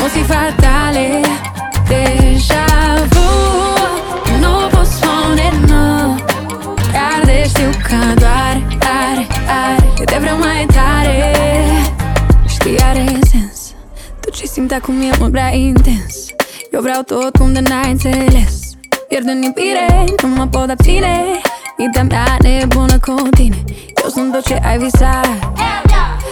emoții fatale, deja vu. Nu pot spune nu, chiar de știu că doar are de vreau mai tare. Știi, are sens, tot ce simt acum e mult prea intens. Eu vreau tot cum de n-ai înțeles. Pierd în iubire, nu mă pot abține. Mintea mea nebună cu tine. Eu sunt tot ce ai visat.